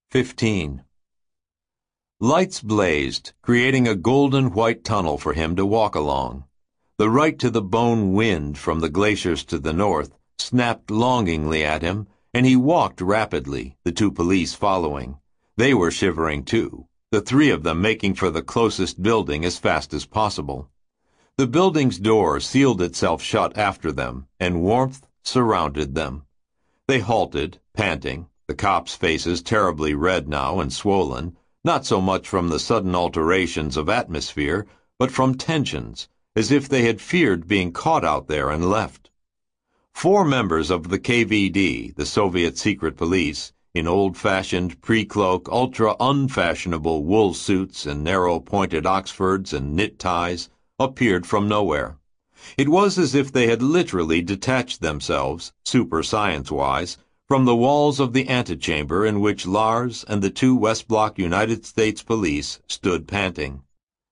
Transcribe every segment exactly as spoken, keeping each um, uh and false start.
Fifteen. Lights blazed, creating a golden-white tunnel for him to walk along. The right-to-the-bone wind from the glaciers to the north snapped longingly at him, and he walked rapidly, the two police following. They were shivering too, the three of them making for the closest building as fast as possible. The building's door sealed itself shut after them, and warmth surrounded them. They halted, panting, the cops' faces terribly red now and swollen, not so much from the sudden alterations of atmosphere, but from tensions, as if they had feared being caught out there and left. Four members of the K V D, the Soviet secret police, in old-fashioned, pre-cloak, ultra-unfashionable wool suits and narrow-pointed Oxfords and knit ties, appeared from nowhere. It was as if they had literally detached themselves, super-science-wise, from the walls of the antechamber in which Lars and the two West Block United States police stood panting.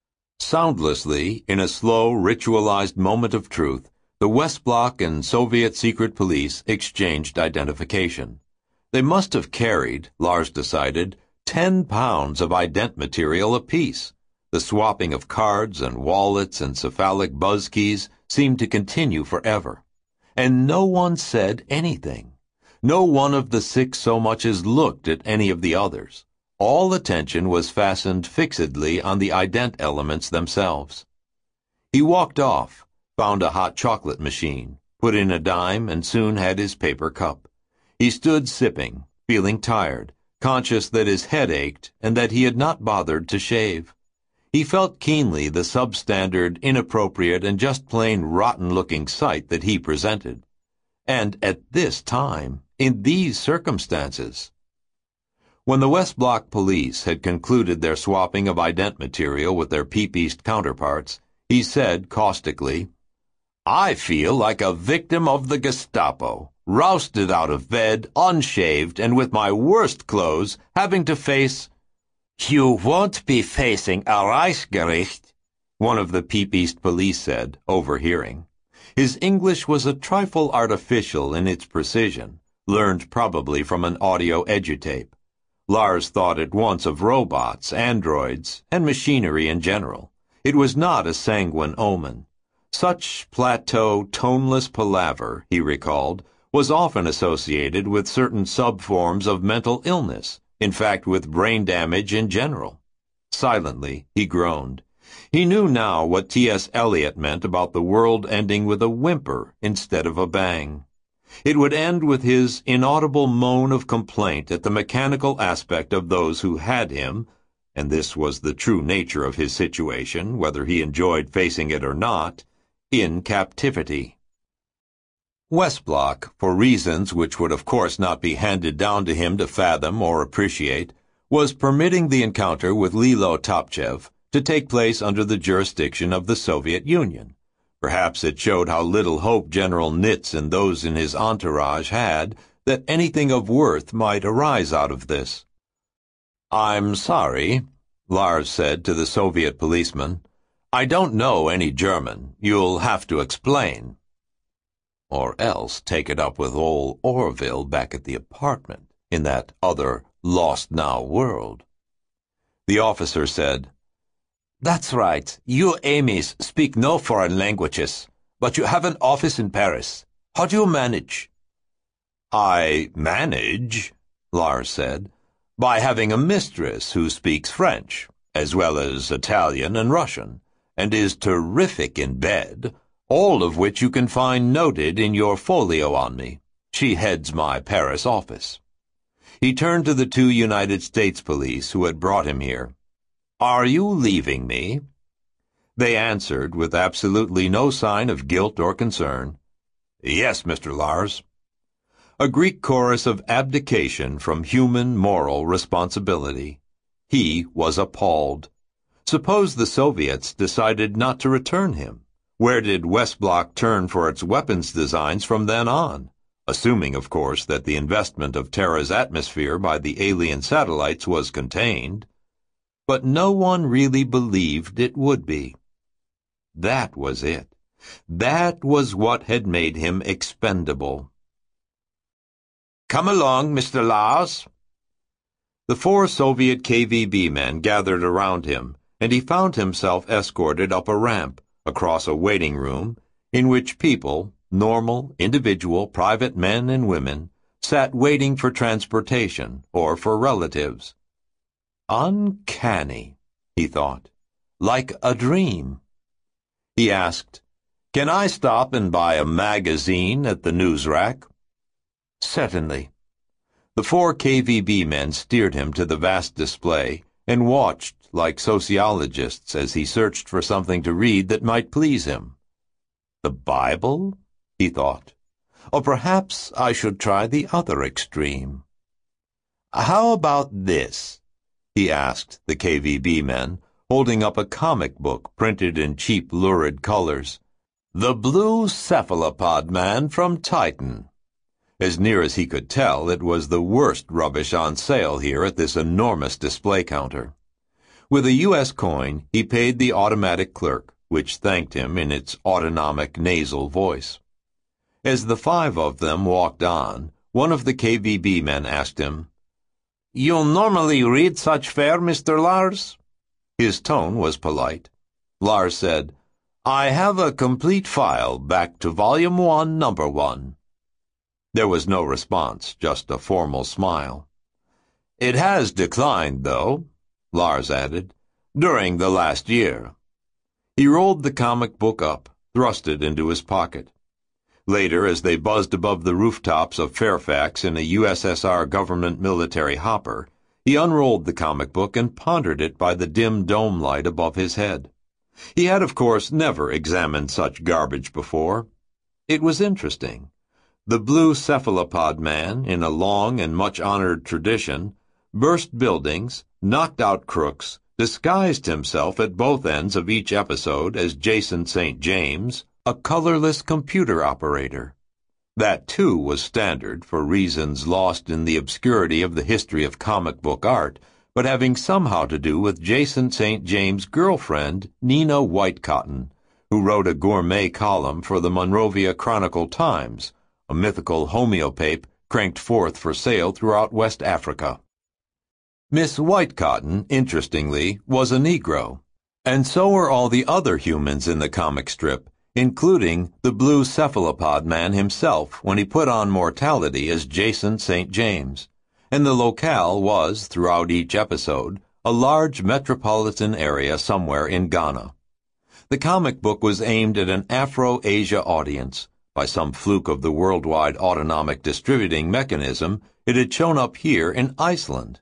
Soundlessly, in a slow, ritualized moment of truth, the West Block and Soviet secret police exchanged identification. They must have carried, Lars decided, ten pounds of ident material apiece. The swapping of cards and wallets and cephalic buzz keys seemed to continue forever. And no one said anything. No one of the six so much as looked at any of the others. All attention was fastened fixedly on the ident elements themselves. He walked off, found a hot chocolate machine, put in a dime, and soon had his paper cup. He stood sipping, feeling tired, conscious that his head ached and that he had not bothered to shave. He felt keenly the substandard, inappropriate, and just plain rotten-looking sight that he presented. And at this time, in these circumstances. When the West Block police had concluded their swapping of ident material with their peep-east counterparts, he said caustically, "I feel like a victim of the Gestapo, rousted out of bed, unshaved, and with my worst clothes, having to face—" "You won't be facing a Reichsgericht," one of the peep-east police said, overhearing. His English was a trifle artificial in its precision, learned probably from an audio edutape. Lars thought at once of robots, androids, and machinery in general. It was not a sanguine omen. Such plateau, toneless palaver, he recalled, was often associated with certain subforms of mental illness, in fact with brain damage in general. Silently, he groaned. He knew now what T S Eliot meant about the world ending with a whimper instead of a bang. It would end with his inaudible moan of complaint at the mechanical aspect of those who had him, and this was the true nature of his situation, whether he enjoyed facing it or not, in captivity. West Block, for reasons which would of course not be handed down to him to fathom or appreciate, was permitting the encounter with Lilo Topchev to take place under the jurisdiction of the Soviet Union. Perhaps it showed how little hope General Nitz and those in his entourage had that anything of worth might arise out of this. "I'm sorry," Lars said to the Soviet policeman. "I don't know any German. You'll have to explain." Or else take it up with old Orville back at the apartment, in that other lost-now world. The officer said, "That's right. You Amis speak no foreign languages, but you have an office in Paris. How do you manage?" "I manage," Lars said, "by having a mistress who speaks French, as well as Italian and Russian, and is terrific in bed, all of which you can find noted in your folio on me. She heads my Paris office." He turned to the two United States police who had brought him here. "Are you leaving me?" They answered, with absolutely no sign of guilt or concern, "Yes, Mister Lars." A Greek chorus of abdication from human moral responsibility. He was appalled. Suppose the Soviets decided not to return him. Where did West Block turn for its weapons designs from then on? Assuming, of course, that the investment of Terra's atmosphere by the alien satellites was contained. But no one really believed it would be. That was it. That was what had made him expendable. "Come along, Mister Lars." The four Soviet K V B men gathered around him, and he found himself escorted up a ramp, across a waiting room, in which people, normal, individual, private men and women, sat waiting for transportation or for relatives. Uncanny, he thought, like a dream. He asked, "Can I stop and buy a magazine at the news rack?" "Certainly." The four K V B men steered him to the vast display and watched like sociologists as he searched for something to read that might please him. The Bible? He thought. Or perhaps I should try the other extreme. "How about this?" he asked the K V B men, holding up a comic book printed in cheap, lurid colors. "The Blue Cephalopod Man from Titan." As near as he could tell, it was the worst rubbish on sale here at this enormous display counter. With a U S coin, he paid the automatic clerk, which thanked him in its autonomic nasal voice. As the five of them walked on, one of the K V B men asked him, "You normally read such fare, Mister Lars?" His tone was polite. Lars said, "I have a complete file back to volume one, number one." There was no response, just a formal smile. "It has declined, though," Lars added, "during the last year." He rolled the comic book up, thrust it into his pocket. Later, as they buzzed above the rooftops of Fairfax in a U S S R government military hopper, he unrolled the comic book and pondered it by the dim dome light above his head. He had, of course, never examined such garbage before. It was interesting. The Blue Cephalopod Man, in a long and much-honored tradition, burst buildings, knocked out crooks, disguised himself at both ends of each episode as Jason Saint James, a colorless computer operator. That, too, was standard for reasons lost in the obscurity of the history of comic book art, but having somehow to do with Jason Saint James' girlfriend, Nina Whitecotton, who wrote a gourmet column for the Monrovia Chronicle Times, a mythical homeopape cranked forth for sale throughout West Africa. Miss Whitecotton, interestingly, was a Negro, and so were all the other humans in the comic strip, including the Blue Cephalopod Man himself when he put on mortality as Jason Saint James, and the locale was, throughout each episode, a large metropolitan area somewhere in Ghana. The comic book was aimed at an Afro-Asia audience. By some fluke of the worldwide autonomic distributing mechanism, it had shown up here in Iceland.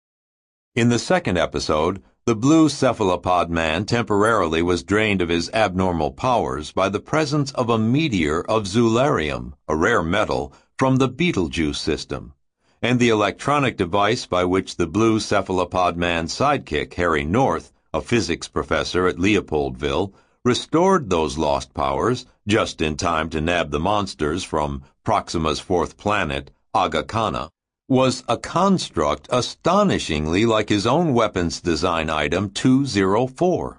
In the second episode, the Blue Cephalopod Man temporarily was drained of his abnormal powers by the presence of a meteor of Zularium, a rare metal, from the Betelgeuse system, and the electronic device by which the Blue Cephalopod Man's sidekick, Harry North, a physics professor at Leopoldville, restored those lost powers just in time to nab the monsters from Proxima's fourth planet, Aga Khan, was a construct astonishingly like his own weapons design item two oh four.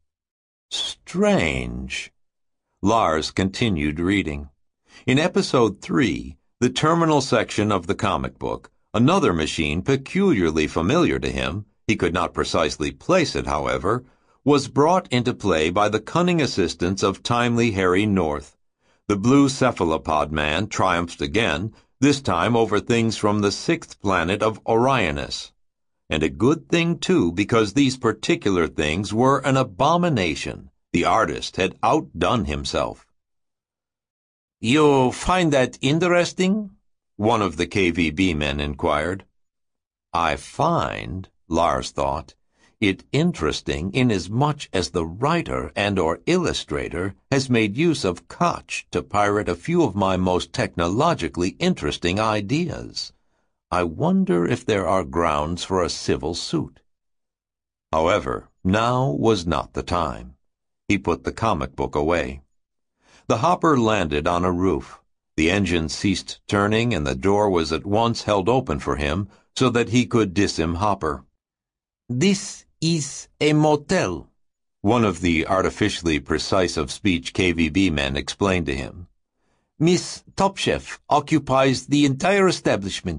Strange. Lars continued reading. In episode three, the terminal section of the comic book, another machine peculiarly familiar to him, he could not precisely place it, however, was brought into play by the cunning assistance of timely Harry North. The Blue Cephalopod Man triumphed again, this time over things from the sixth planet of Orionis. And a good thing, too, because these particular things were an abomination. The artist had outdone himself. "You find that interesting?" one of the K V B men inquired. "I find," Lars thought, "it interesting inasmuch as the writer and or illustrator has made use of Koch to pirate a few of my most technologically interesting ideas. I wonder if there are grounds for a civil suit." However, now was not the time. He put the comic book away. The hopper landed on a roof. The engine ceased turning and the door was at once held open for him so that he could disemhopper. "This is a motel," one of the artificially precise of speech K V B men explained to him. "Miss Topchef occupies the entire establishment.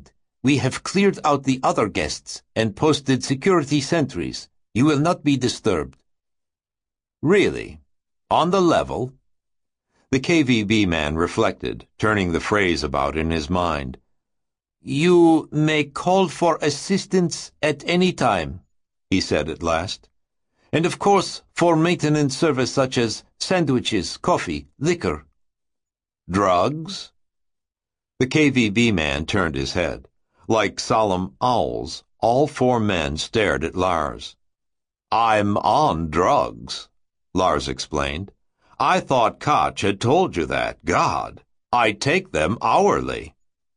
We have cleared out the other guests and posted security sentries. You will not be disturbed. Really? On the level? The K V B man reflected, turning the phrase about in his mind. You may call for assistance at any time, he said at last. And of course, for maintenance service such as sandwiches, coffee, liquor. Drugs? The K V B man turned his head. Like solemn owls, all four men stared at Lars. I'm on drugs, Lars explained. I thought Koch had told you that. God, I take them hourly.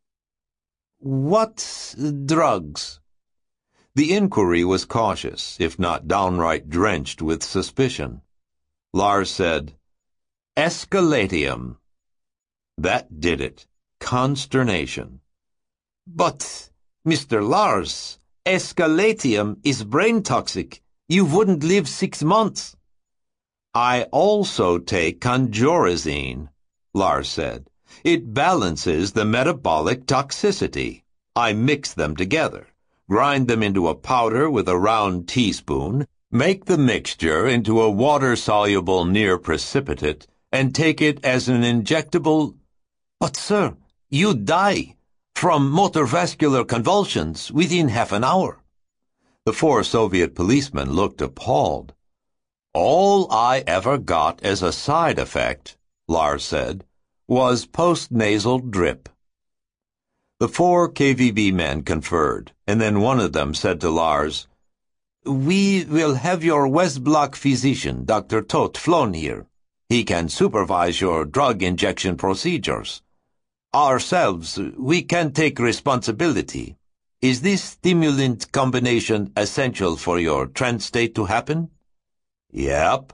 What drugs? The inquiry was cautious, if not downright drenched with suspicion. Lars said, Escalatium. That did it. Consternation. But, Mister Lars, escalatium is brain toxic. You wouldn't live six months. I also take conjorazine, Lars said. It balances the metabolic toxicity. I mix them together, grind them into a powder with a round teaspoon, make the mixture into a water-soluble near precipitate, and take it as an injectable. But, sir, you die from motor vascular convulsions within half an hour. The four Soviet policemen looked appalled. All I ever got as a side effect, Lars said, was post-nasal drip. The four K V B men conferred, and then one of them said to Lars, We will have your West Block physician, Doctor Todt, flown here. He can supervise your drug injection procedures. Ourselves, we can take responsibility. Is this stimulant combination essential for your trance state to happen? Yep.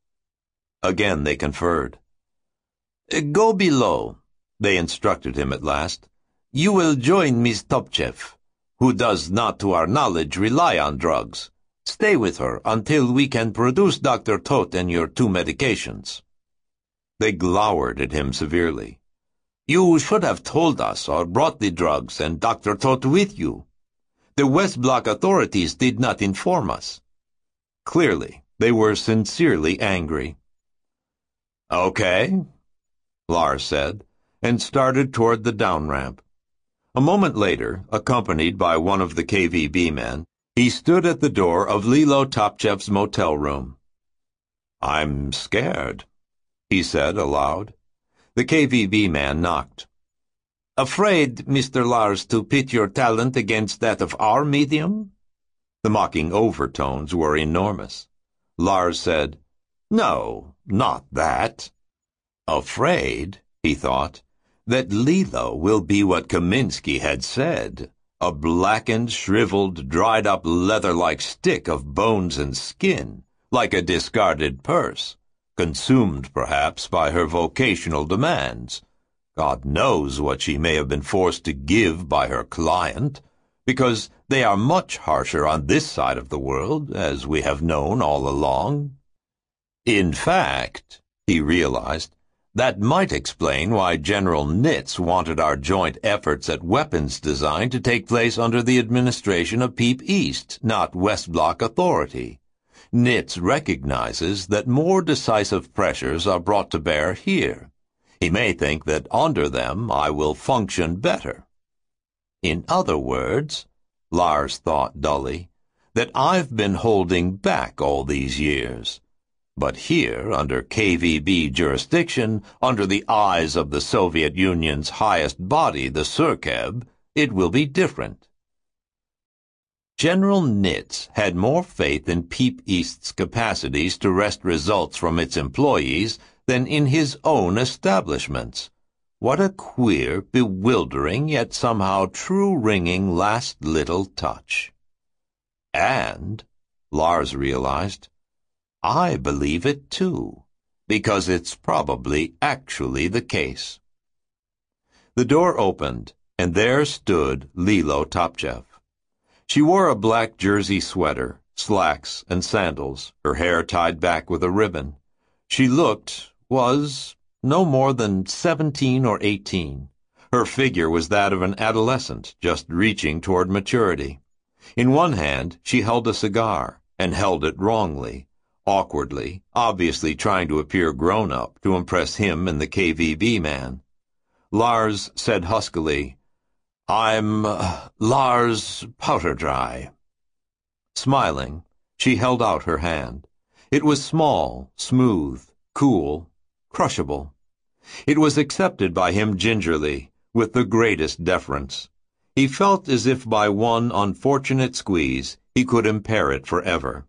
Again they conferred. Go below, they instructed him at last. You will join Miss Topchev, who does not, to our knowledge, rely on drugs. Stay with her until we can produce Doctor Todt and your two medications. They glowered at him severely. You should have told us or brought the drugs and Doctor Todt with you. The West Block authorities did not inform us. Clearly, they were sincerely angry. Okay, Lars said, and started toward the down ramp. A moment later, accompanied by one of the K V B men, he stood at the door of Lilo Topchev's motel room. I'm scared, he said aloud. The K V B man knocked. Afraid, Mister Lars, to pit your talent against that of our medium? The mocking overtones were enormous. Lars said, No, not that. Afraid, he thought, that Lilo will be what Kaminsky had said, a blackened, shriveled, dried-up leather-like stick of bones and skin, like a discarded purse. Consumed, perhaps, by her vocational demands. God knows what she may have been forced to give by her client, because they are much harsher on this side of the world, as we have known all along. In fact, he realized, that might explain why General Nitz wanted our joint efforts at weapons design to take place under the administration of Peep East, not West Block authority. Nitz recognizes that more decisive pressures are brought to bear here. He may think that under them I will function better. In other words, Lars thought dully, that I've been holding back all these years. But here, under K V B jurisdiction, under the eyes of the Soviet Union's highest body, the Surkeb, it will be different. General Nitz had more faith in Peep East's capacities to wrest results from its employees than in his own establishments. What a queer, bewildering, yet somehow true-ringing last little touch. And, Lars realized, I believe it too, because it's probably actually the case. The door opened, and there stood Lilo Topchev. She wore a black jersey sweater, slacks, and sandals, her hair tied back with a ribbon. She looked, was, no more than seventeen or eighteen. Her figure was that of an adolescent just reaching toward maturity. In one hand, she held a cigar, and held it wrongly, awkwardly, obviously trying to appear grown-up to impress him and the K V B man. Lars said huskily, "I'm uh, Lars Powderdry." Smiling, she held out her hand. It was small, smooth, cool, crushable. It was accepted by him gingerly, with the greatest deference. He felt as if by one unfortunate squeeze he could impair it forever.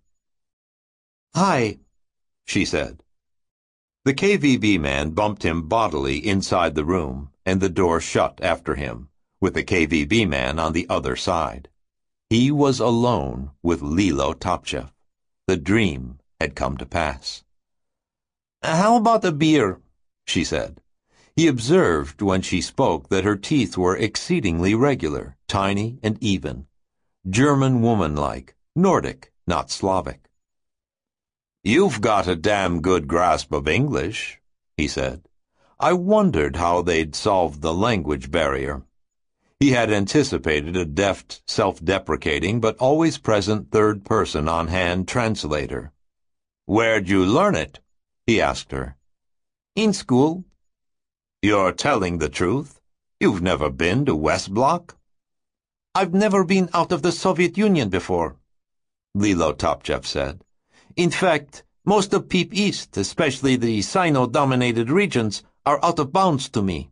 "Hi," she said. The K V B man bumped him bodily inside the room, and the door shut after him, with the K V B man on the other side. He was alone with Lilo Topchev. The dream had come to pass. "How about a beer?" she said. He observed when she spoke that her teeth were exceedingly regular, tiny and even. German woman-like, Nordic, not Slavic. "You've got a damn good grasp of English," he said. I wondered how they'd solved the language barrier. He had anticipated a deft, self-deprecating, but always present third-person on-hand translator. "Where'd you learn it?" he asked her. "In school." "You're telling the truth? You've never been to West Block?" "I've never been out of the Soviet Union before," Lilo Topchev said. "In fact, most of Peep East, especially the Sino-dominated regions, are out of bounds to me."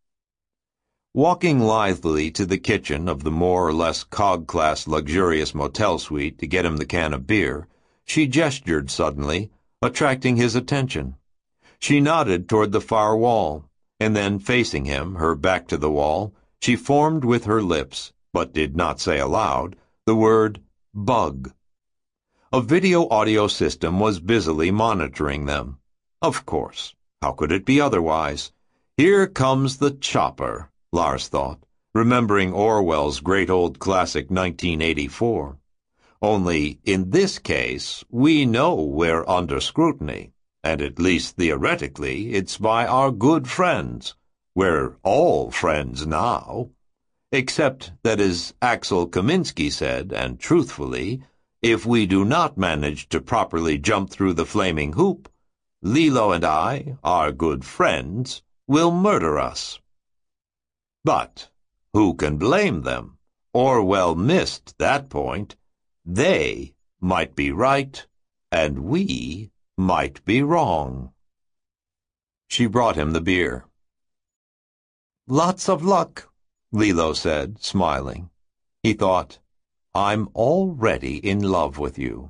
Walking lithely to the kitchen of the more or less cog-class luxurious motel suite to get him the can of beer, she gestured suddenly, attracting his attention. She nodded toward the far wall, and then, facing him, her back to the wall, she formed with her lips, but did not say aloud, the word bug. A video-audio system was busily monitoring them. Of course. How could it be otherwise? Here comes the chopper, Lars thought, remembering Orwell's great old classic nineteen eighty-four. Only, in this case, we know we're under scrutiny, and at least theoretically it's by our good friends. We're all friends now. Except that, as Axel Kaminsky said, and truthfully, if we do not manage to properly jump through the flaming hoop, Lilo and I, our good friends, will murder us. But who can blame them? Orwell missed that point. They might be right, and we might be wrong. She brought him the beer. "Lots of luck," Lilo said, smiling. He thought, "I'm already in love with you."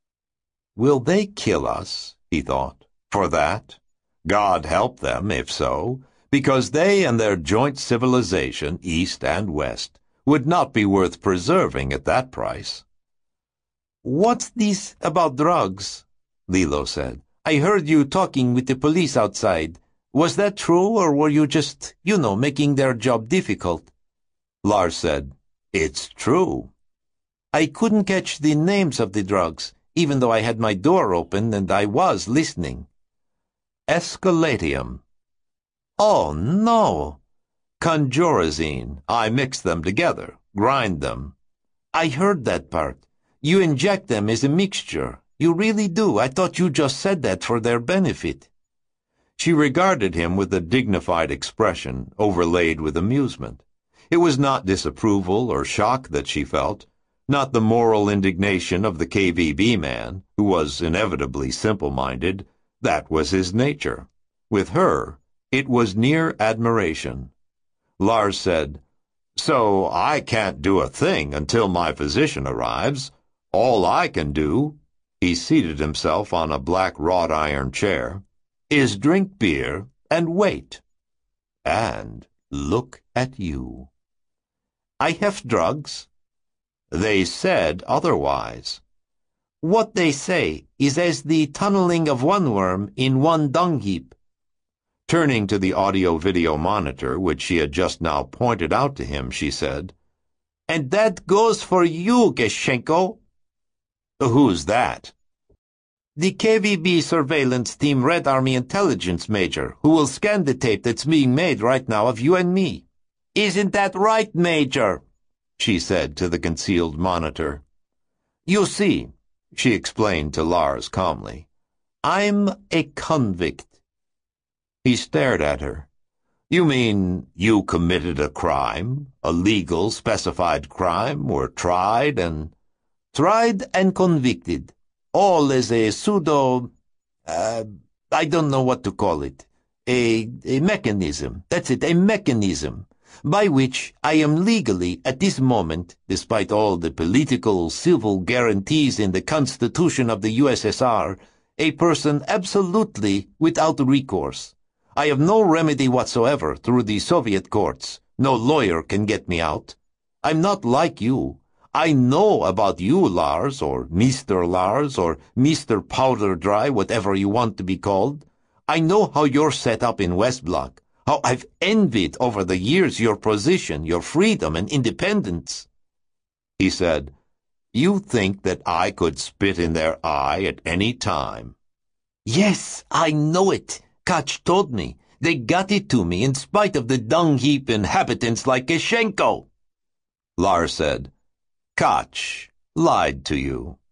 Will they kill us, he thought, for that? God help them, if so, because they and their joint civilization, East and West, would not be worth preserving at that price. "What's this about drugs?" Lilo said. "I heard you talking with the police outside. Was that true, or were you just, you know, making their job difficult?" Lars said, "It's true." "I couldn't catch the names of the drugs, even though I had my door open and I was listening." "Escaladium." "Oh, no." "Conjurazine. I mix them together, grind them." "I heard that part. You inject them as a mixture. You really do. I thought you just said that for their benefit." She regarded him with a dignified expression, overlaid with amusement. It was not disapproval or shock that she felt, not the moral indignation of the K V B man, who was inevitably simple-minded. That was his nature. With her, it was near admiration. Lars said, "So I can't do a thing until my physician arrives. All I can do," he seated himself on a black wrought-iron chair, "is drink beer and wait. And look at you." "I have drugs." "They said otherwise." "What they say is as the tunneling of one worm in one dung heap." Turning to the audio-video monitor, which she had just now pointed out to him, she said, "And that goes for you, Geschenko." "Who's that?" "The K V B surveillance team Red Army intelligence major, who will scan the tape that's being made right now of you and me." Isn't that right, Major? She said to the concealed monitor. You see, she explained to Lars calmly, I'm a convict. He stared at her. You mean you committed a crime, a legal, specified crime, were tried and... Tried and convicted, all as a pseudo... Uh, I don't know what to call it. A, a mechanism, that's it, a mechanism, by which I am legally, at this moment, despite all the political, civil guarantees in the Constitution of the U S S R, a person absolutely without recourse. I have no remedy whatsoever through the Soviet courts. No lawyer can get me out. I'm not like you. I know about you, Lars, or Mister Lars, or Mister Powder Dry, whatever you want to be called. I know how you're set up in West Block, how I've envied over the years your position, your freedom and independence. He said, You think that I could spit in their eye at any time? Yes, I know it. Koch told me. They got it to me in spite of the dung heap inhabitants like Geshenko. Lars said, Koch lied to you.